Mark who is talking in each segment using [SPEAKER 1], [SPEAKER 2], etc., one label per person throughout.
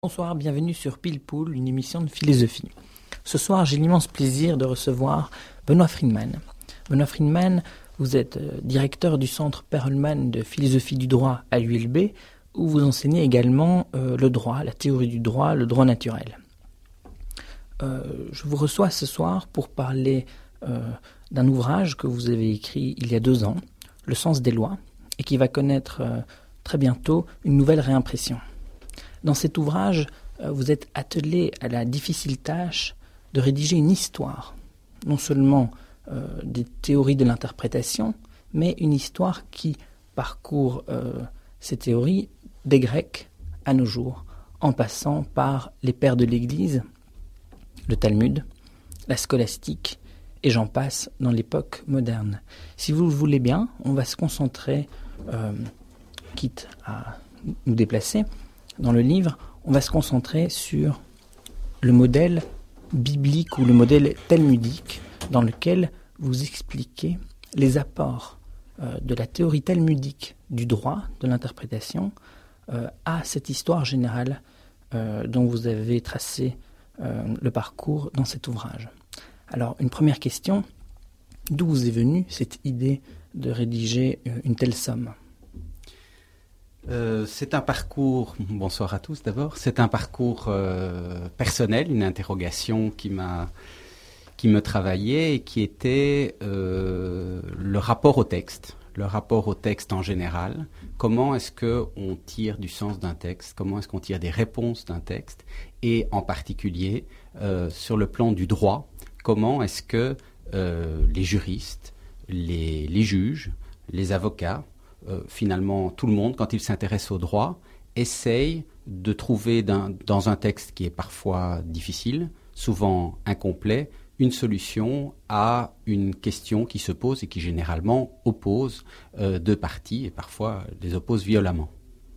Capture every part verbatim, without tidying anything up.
[SPEAKER 1] Bonsoir, bienvenue sur Pile Poule, une émission de philosophie. Ce soir, j'ai l'immense plaisir de recevoir Benoît Friedman. Benoît Friedman, vous êtes directeur du Centre Perelman de philosophie du droit à l'U L B, où vous enseignez également euh, le droit, la théorie du droit, le droit naturel. Euh, je vous reçois ce soir pour parler euh, d'un ouvrage que vous avez écrit il y a deux ans, Le sens des lois, et qui va connaître euh, très bientôt une nouvelle réimpression. Dans cet ouvrage, vous êtes attelé à la difficile tâche de rédiger une histoire, non seulement euh, des théories de l'interprétation, mais une histoire qui parcourt euh, ces théories des Grecs à nos jours, en passant par les pères de l'Église, le Talmud, la scolastique, et j'en passe dans l'époque moderne. Si vous le voulez bien, on va se concentrer, euh, quitte à nous déplacer, dans le livre, on va se concentrer sur le modèle biblique ou le modèle talmudique dans lequel vous expliquez les apports euh, de la théorie talmudique du droit, de l'interprétation, euh, à cette histoire générale euh, dont vous avez tracé euh, le parcours dans cet ouvrage. Alors, une première question, d'où vous est venue cette idée de rédiger euh, une telle somme ?
[SPEAKER 2] Euh, c'est un parcours, bonsoir à tous d'abord, c'est un parcours euh, personnel, une interrogation qui m'a, qui me travaillait et qui était euh, le rapport au texte, le rapport au texte en général. Comment est-ce qu'on tire du sens d'un texte, comment est-ce qu'on tire des réponses d'un texte, et en particulier euh, sur le plan du droit, comment est-ce que euh, les juristes, les, les juges, les avocats, Euh, finalement, tout le monde, quand il s'intéresse au droit, essaye de trouver d'un, dans un texte qui est parfois difficile, souvent incomplet, une solution à une question qui se pose et qui généralement oppose euh, deux parties et parfois les oppose violemment.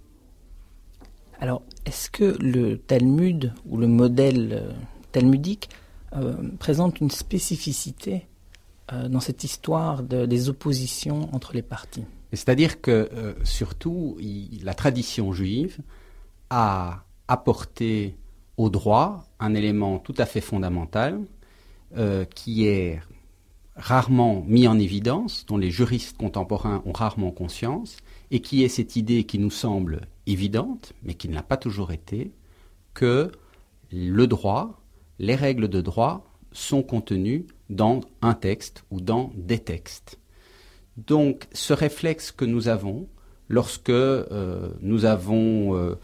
[SPEAKER 1] Alors, est-ce que le Talmud ou le modèle euh, talmudique euh, présente une spécificité euh, dans cette histoire de, des oppositions entre les parties ?
[SPEAKER 2] C'est-à-dire que, euh, surtout, il, la tradition juive a apporté au droit un élément tout à fait fondamental euh, qui est rarement mis en évidence, dont les juristes contemporains ont rarement conscience, et qui est cette idée qui nous semble évidente, mais qui ne l'a pas toujours été, que le droit, les règles de droit sont contenues dans un texte ou dans des textes. Donc, ce réflexe que nous avons lorsque euh, nous avons euh,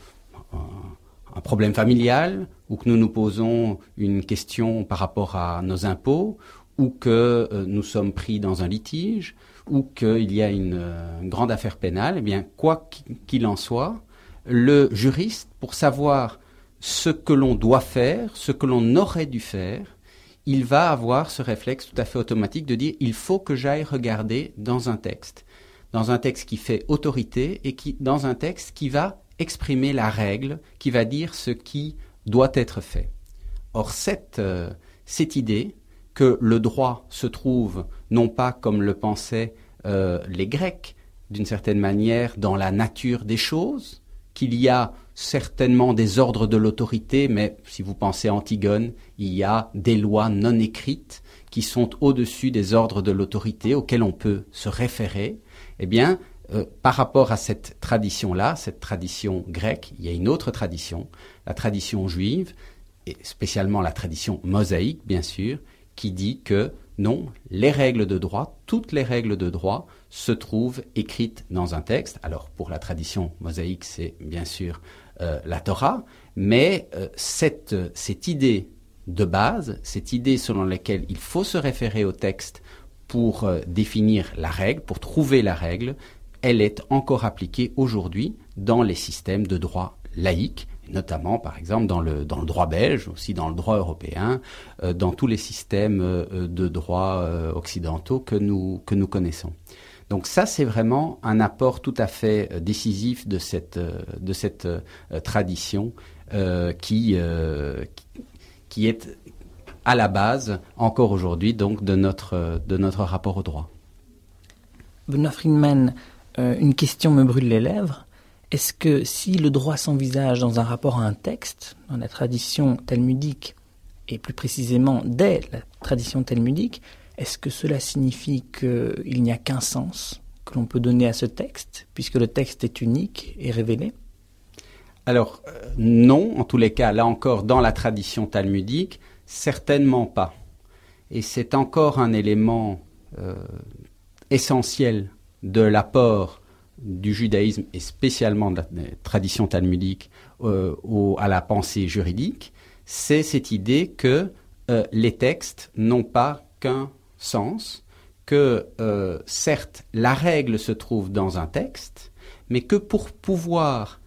[SPEAKER 2] un, un problème familial ou que nous nous posons une question par rapport à nos impôts ou que euh, nous sommes pris dans un litige ou qu'il y a une, euh, une grande affaire pénale, eh bien, quoi qu'il en soit, le juriste, pour savoir ce que l'on doit faire, ce que l'on aurait dû faire, il va avoir ce réflexe tout à fait automatique de dire « il faut que j'aille regarder dans un texte ». Dans un texte qui fait autorité et qui, dans un texte qui va exprimer la règle, qui va dire ce qui doit être fait. Or, cette, euh, cette idée que le droit se trouve, non pas comme le pensaient euh, les Grecs, d'une certaine manière, dans la nature des choses, qu'il y a certainement des ordres de l'autorité, mais si vous pensez à Antigone, il y a des lois non écrites qui sont au-dessus des ordres de l'autorité auxquels on peut se référer. Eh bien, euh, par rapport à cette tradition-là, cette tradition grecque, il y a une autre tradition, la tradition juive, et spécialement la tradition mosaïque, bien sûr, qui dit que non, les règles de droit, toutes les règles de droit se trouvent écrites dans un texte. Alors, pour la tradition mosaïque, c'est bien sûr euh, la Torah, mais euh, cette, cette idée de base, cette idée selon laquelle il faut se référer au texte pour euh, définir la règle, pour trouver la règle, elle est encore appliquée aujourd'hui dans les systèmes de droit laïque, notamment par exemple dans le, dans le droit belge, aussi dans le droit européen, euh, dans tous les systèmes euh, de droit euh, occidentaux que nous, que nous connaissons. Donc ça, c'est vraiment un apport tout à fait euh, décisif de cette, euh, de cette euh, tradition euh, qui, euh, qui, qui est à la base, encore aujourd'hui, donc de notre, de notre rapport au droit.
[SPEAKER 1] Benoît Friedman, euh, une question me brûle les lèvres. est-ce que si le droit s'envisage dans un rapport à un texte, dans la tradition talmudique, et plus précisément dès la tradition talmudique, est-ce que cela signifie qu'il n'y a qu'un sens que l'on peut donner à ce texte, puisque le texte est unique et révélé?
[SPEAKER 2] Alors, euh, non, en tous les cas, là encore, dans la tradition talmudique, certainement pas. Et c'est encore un élément euh, essentiel de l'apport du judaïsme, et spécialement de la, de la tradition talmudique, euh, au, à la pensée juridique, c'est cette idée que euh, les textes n'ont pas qu'un sens, que euh, certes la règle se trouve dans un texte, mais que pour pouvoir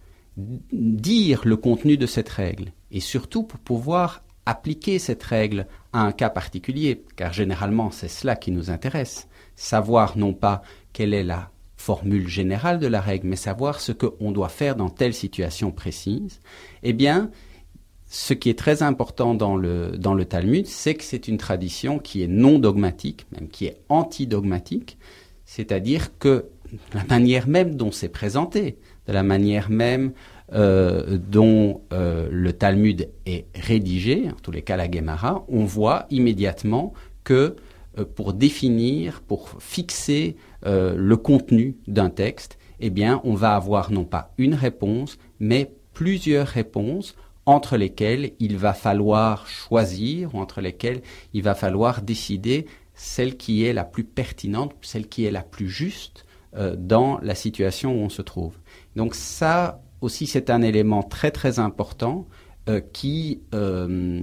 [SPEAKER 2] dire le contenu de cette règle, et surtout pour pouvoir appliquer cette règle à un cas particulier, car généralement c'est cela qui nous intéresse, savoir non pas quelle est la formule générale de la règle, mais savoir ce qu'on doit faire dans telle situation précise, eh bien, ce qui est très important dans le, dans le Talmud, c'est que c'est une tradition qui est non dogmatique, même qui est anti-dogmatique, c'est-à-dire que la manière même dont c'est présenté, de la manière même euh, dont euh, le Talmud est rédigé, en tous les cas la Guémara, on voit immédiatement que euh, pour définir, pour fixer euh, le contenu d'un texte, eh bien, on va avoir non pas une réponse, mais plusieurs réponses entre lesquelles il va falloir choisir, ou entre lesquelles il va falloir décider celle qui est la plus pertinente, celle qui est la plus juste euh, dans la situation où on se trouve. Donc ça aussi, c'est un élément très très important euh, qui euh,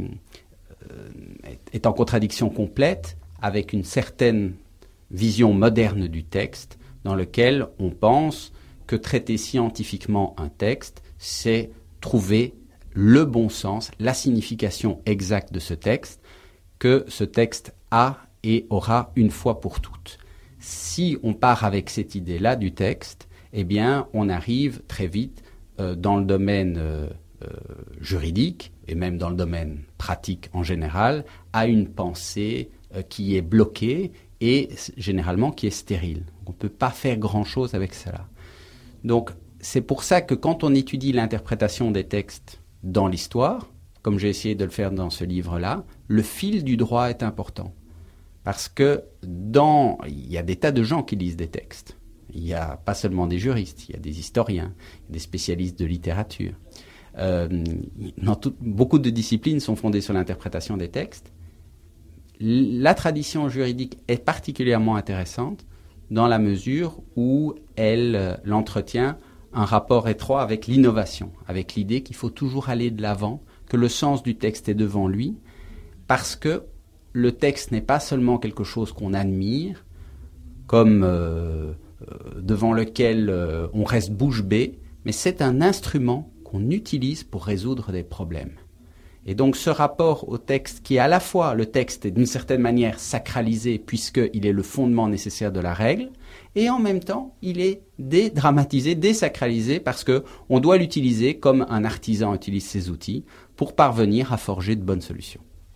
[SPEAKER 2] est, est en contradiction complète avec une certaine vision moderne du texte, dans lequel on pense que traiter scientifiquement un texte, c'est trouver le bon sens, la signification exacte de ce texte, que ce texte a et aura une fois pour toutes. Si on part avec cette idée-là du texte, eh bien, on arrive très vite euh, dans le domaine euh, euh, juridique, et même dans le domaine pratique en général, à une pensée euh, qui est bloquée et généralement qui est stérile. On ne peut pas faire grand-chose avec cela. Donc, c'est pour ça que quand on étudie l'interprétation des textes dans l'histoire, comme j'ai essayé de le faire dans ce livre-là, le fil du droit est important. Parce que dans, il y a des tas de gens qui lisent des textes. Il n'y a pas seulement des juristes, il y a des historiens, des spécialistes de littérature. Euh, dans tout, beaucoup de disciplines sont fondées sur l'interprétation des textes. La tradition juridique est particulièrement intéressante dans la mesure où elle euh, l'entretient un rapport étroit avec l'innovation, avec l'idée qu'il faut toujours aller de l'avant, que le sens du texte est devant lui, parce que le texte n'est pas seulement quelque chose qu'on admire, comme euh, euh, devant lequel euh, on reste bouche bée, mais c'est un instrument qu'on utilise pour résoudre des problèmes. Et donc ce rapport au texte, qui est à la fois, le texte est d'une certaine manière sacralisé, puisqu'il est le fondement nécessaire de la règle, et en même temps, il est dédramatisé, désacralisé, parce qu'on doit l'utiliser comme un artisan utilise ses outils pour parvenir à forger de bonnes solutions.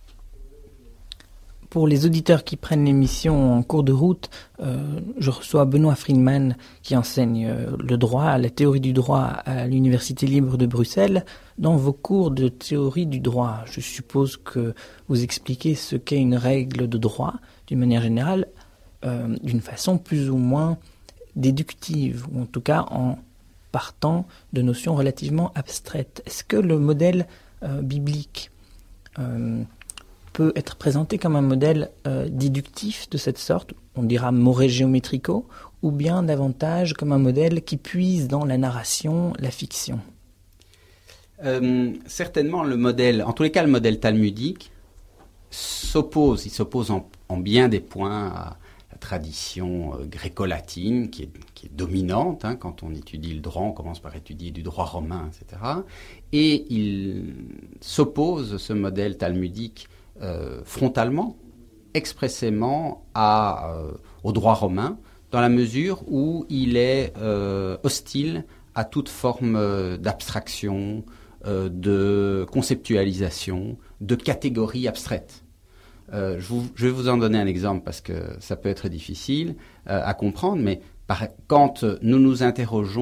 [SPEAKER 1] Pour les auditeurs qui prennent l'émission en cours de route, euh, je reçois Benoît Friedman qui enseigne euh, le droit, la théorie du droit à l'Université libre de Bruxelles. Dans vos cours de théorie du droit, je suppose que vous expliquez ce qu'est une règle de droit, d'une manière générale, euh, d'une façon plus ou moins déductive, ou en tout cas en partant de notions relativement abstraites. Est-ce que le modèle euh, biblique euh, peut être présenté comme un modèle euh, déductif de cette sorte, on dira moré géométrico, ou bien davantage comme un modèle qui puise dans la narration, la fiction?
[SPEAKER 2] euh, Certainement le modèle, en tous les cas le modèle talmudique, s'oppose, il s'oppose en, en bien des points à la tradition euh, gréco-latine qui est, qui est dominante. Hein, quand on étudie le droit, on commence par étudier du droit romain, et cetera. Et il s'oppose, ce modèle talmudique, Euh, frontalement, expressément à, euh, au droit romain, dans la mesure où il est euh, hostile à toute forme euh, d'abstraction, euh, de conceptualisation, de catégorie abstraite. Euh, je, vous, je vais vous en donner un exemple parce que ça peut être difficile euh, à comprendre, mais par, quand nous nous interrogeons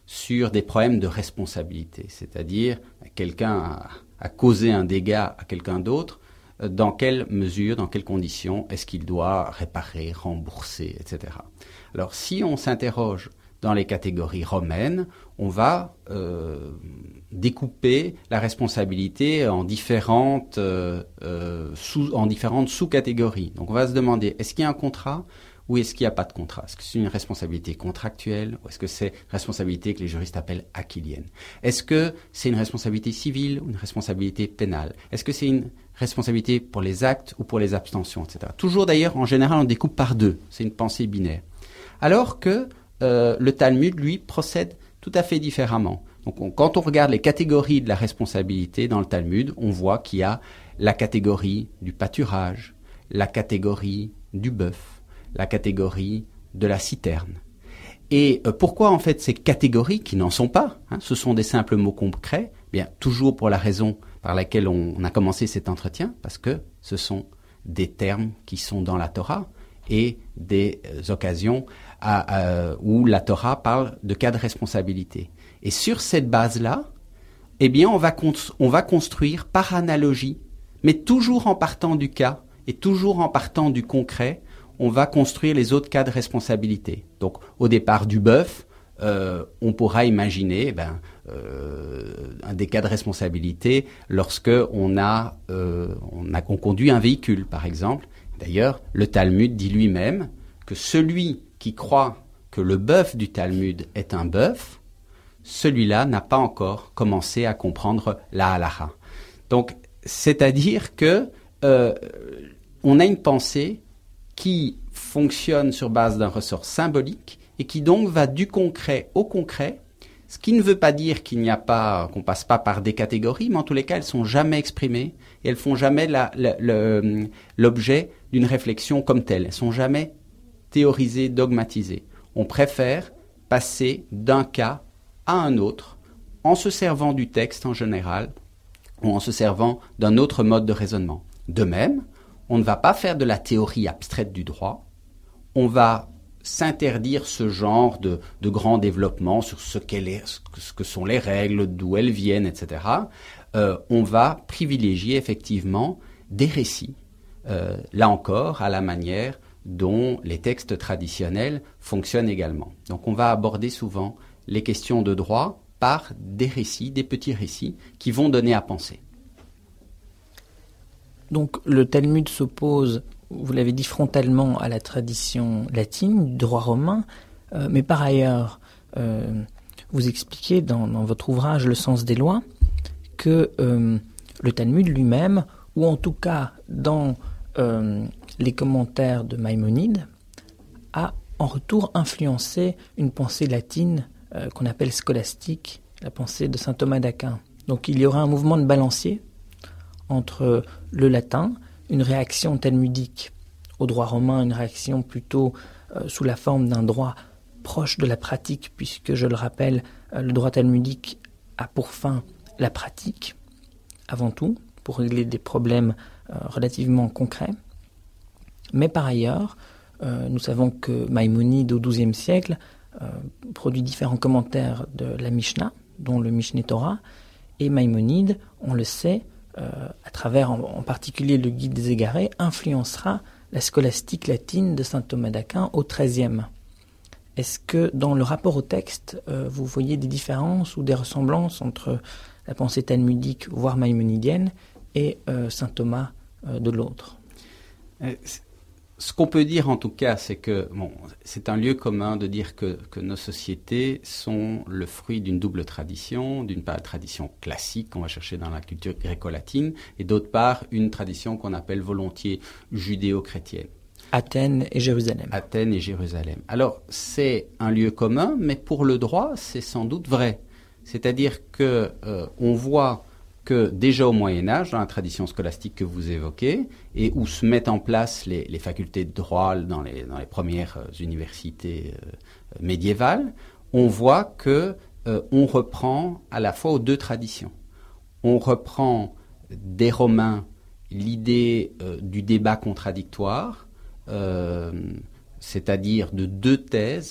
[SPEAKER 2] sur des problèmes de responsabilité, c'est-à-dire quelqu'un a, a causé un dégât à quelqu'un d'autre, dans quelle mesure, dans quelles conditions est-ce qu'il doit réparer, rembourser, et cetera. Alors si on s'interroge dans les catégories romaines, on va euh, découper la responsabilité en différentes, euh, euh, sous, en différentes sous-catégories. Donc on va se demander, est-ce qu'il y a un contrat ou est-ce qu'il n'y a pas de contrat? Est-ce que c'est une responsabilité contractuelle ou est-ce que c'est une responsabilité que les juristes appellent aquilienne? Est-ce que c'est une responsabilité civile ou une responsabilité pénale? Est-ce que c'est une responsabilité pour les actes ou pour les abstentions, et cetera. Toujours d'ailleurs, en général, on découpe par deux. C'est une pensée binaire. Alors que euh, le Talmud, lui, procède tout à fait différemment. Donc, on, quand on regarde les catégories de la responsabilité dans le Talmud, on voit qu'il y a la catégorie du pâturage, la catégorie du bœuf, la catégorie de la citerne. Et euh, pourquoi en fait ces catégories qui n'en sont pas, hein, ce sont des simples mots concrets, bien toujours pour la raison par laquelle on, on a commencé cet entretien, parce que ce sont des termes qui sont dans la Torah et des euh, occasions à, à, où la Torah parle de cas de responsabilité. Et sur cette base-là, eh bien on va, cons- on va construire par analogie, mais toujours en partant du cas et toujours en partant du concret, on va construire les autres cas de responsabilité. Donc, au départ du bœuf, euh, on pourra imaginer ben, euh, un des cas de responsabilité lorsque on a, euh, on a on conduit un véhicule, par exemple. D'ailleurs, le Talmud dit lui-même que celui qui croit que le bœuf du Talmud est un bœuf, celui-là n'a pas encore commencé à comprendre la halacha. Donc, c'est-à-dire que euh, on a une pensée qui fonctionne sur base d'un ressort symbolique et qui donc va du concret au concret, ce qui ne veut pas dire qu'il n'y a pas, qu'on passe pas par des catégories, mais en tous les cas, elles sont jamais exprimées et elles font jamais la, la, le, l'objet d'une réflexion comme telle. Elles sont jamais théorisées, dogmatisées. On préfère passer d'un cas à un autre en se servant du texte en général ou en se servant d'un autre mode de raisonnement. De même, on ne va pas faire de la théorie abstraite du droit, on va s'interdire ce genre de, de grands développements sur ce, qu'elle est, ce que sont les règles, d'où elles viennent, et cetera. Euh, on va privilégier effectivement des récits, euh, là encore, à la manière dont les textes traditionnels fonctionnent également. Donc on va aborder souvent les questions de droit par des récits, des petits récits, qui vont donner à penser.
[SPEAKER 1] Donc le Talmud s'oppose, vous l'avez dit, frontalement à la tradition latine, du droit romain, euh, mais par ailleurs, euh, vous expliquez dans, dans votre ouvrage « Le sens des lois » que euh, le Talmud lui-même, ou en tout cas dans euh, les commentaires de Maïmonide, a en retour influencé une pensée latine euh, qu'on appelle scolastique, la pensée de saint Thomas d'Aquin. Donc il y aura un mouvement de balancier entre le latin, une réaction talmudique au droit romain, une réaction plutôt euh, sous la forme d'un droit proche de la pratique, puisque, je le rappelle, euh, le droit talmudique a pour fin la pratique, avant tout, pour régler des problèmes euh, relativement concrets. Mais par ailleurs, euh, nous savons que Maïmonide, au douzième siècle, euh, produit différents commentaires de la Mishnah, dont le Mishneh Torah, et Maïmonide, on le sait, Euh, à travers en, en particulier le Guide des Égarés, influencera la scolastique latine de saint Thomas d'Aquin au treizième. Est-ce que dans le rapport au texte, euh, vous voyez des différences ou des ressemblances entre la pensée talmudique, voire maïmonidienne, et euh, saint Thomas euh, de l'autre?
[SPEAKER 2] euh, Ce qu'on peut dire en tout cas, c'est que bon, c'est un lieu commun de dire que, que nos sociétés sont le fruit d'une double tradition, d'une part la tradition classique qu'on va chercher dans la culture gréco-latine, et d'autre part une tradition qu'on appelle volontiers judéo-chrétienne.
[SPEAKER 1] Athènes et Jérusalem.
[SPEAKER 2] Athènes et Jérusalem. Alors c'est un lieu commun, mais pour le droit, c'est sans doute vrai. C'est-à-dire que euh, on voit que déjà au Moyen-Âge, dans la tradition scolastique que vous évoquez, et où se mettent en place les, les facultés de droit dans les, dans les premières euh, universités euh, médiévales, on voit que euh, on reprend à la fois aux deux traditions. On reprend des Romains l'idée euh, du débat contradictoire, euh, c'est-à-dire de deux thèses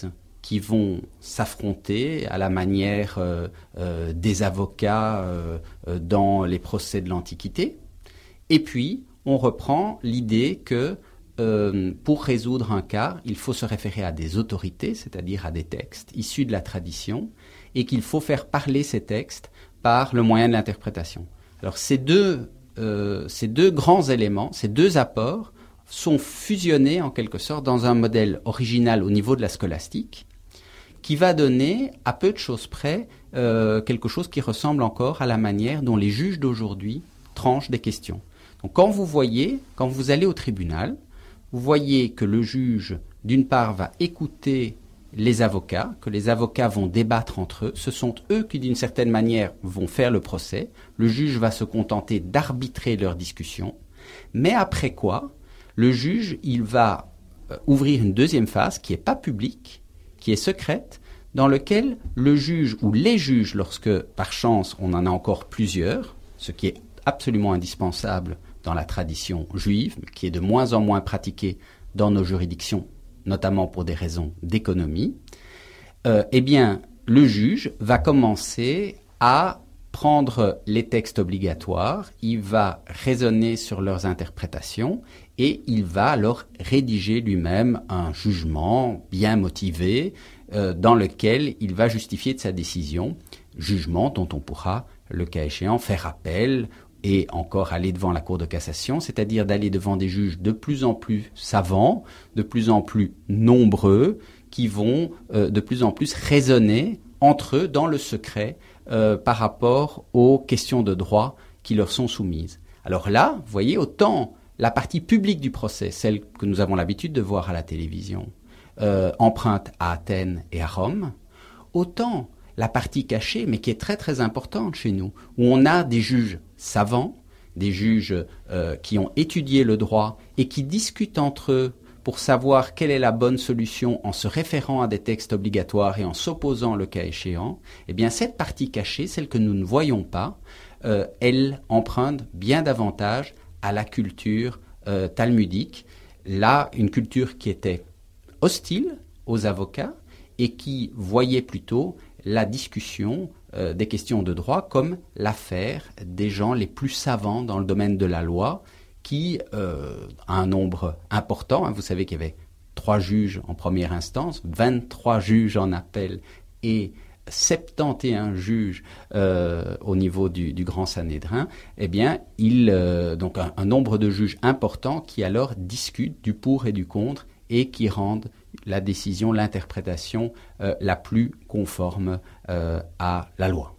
[SPEAKER 2] qui vont s'affronter à la manière euh, euh, des avocats euh, euh, dans les procès de l'Antiquité. Et puis, on reprend l'idée que euh, pour résoudre un cas, il faut se référer à des autorités, c'est-à-dire à des textes issus de la tradition, et qu'il faut faire parler ces textes par le moyen de l'interprétation. Alors, ces deux, euh, ces deux grands éléments, ces deux apports, sont fusionnés en quelque sorte dans un modèle original au niveau de la scolastique, qui va donner, à peu de choses près, euh, quelque chose qui ressemble encore à la manière dont les juges d'aujourd'hui tranchent des questions. Donc quand vous voyez, quand vous allez au tribunal, vous voyez que le juge, d'une part, va écouter les avocats, que les avocats vont débattre entre eux. Ce sont eux qui, d'une certaine manière, vont faire le procès. Le juge va se contenter d'arbitrer leur discussion. Mais après quoi, le juge, il va euh, ouvrir une deuxième phase qui n'est pas publique, qui est secrète, dans lequel le juge ou les juges, lorsque par chance on en a encore plusieurs, ce qui est absolument indispensable dans la tradition juive, qui est de moins en moins pratiquée dans nos juridictions, notamment pour des raisons d'économie, euh, eh bien, le juge va commencer à prendre les textes obligatoires, il va raisonner sur leurs interprétations et il va alors rédiger lui-même un jugement bien motivé euh, dans lequel il va justifier de sa décision, jugement dont on pourra, le cas échéant, faire appel et encore aller devant la Cour de cassation, c'est-à-dire d'aller devant des juges de plus en plus savants, de plus en plus nombreux, qui vont euh, de plus en plus raisonner entre eux dans le secret euh, par rapport aux questions de droit qui leur sont soumises. Alors là, vous voyez, autant la partie publique du procès, celle que nous avons l'habitude de voir à la télévision, euh, emprunte à Athènes et à Rome, autant la partie cachée, mais qui est très très importante chez nous, où on a des juges savants, des juges euh, qui ont étudié le droit et qui discutent entre eux pour savoir quelle est la bonne solution en se référant à des textes obligatoires et en s'opposant le cas échéant, eh bien cette partie cachée, celle que nous ne voyons pas, euh, elle emprunte bien davantage à la culture euh, talmudique, là une culture qui était hostile aux avocats et qui voyait plutôt la discussion euh, des questions de droit comme l'affaire des gens les plus savants dans le domaine de la loi, qui euh, a un nombre important. Hein, vous savez qu'il y avait trois juges en première instance, vingt-trois juges en appel et soixante et onze juges euh, au niveau du, du Grand Sanhédrin. Eh bien, il, euh, donc un, un nombre de juges important qui alors discutent du pour et du contre et qui rendent la décision, l'interprétation euh, la plus conforme euh, à la loi.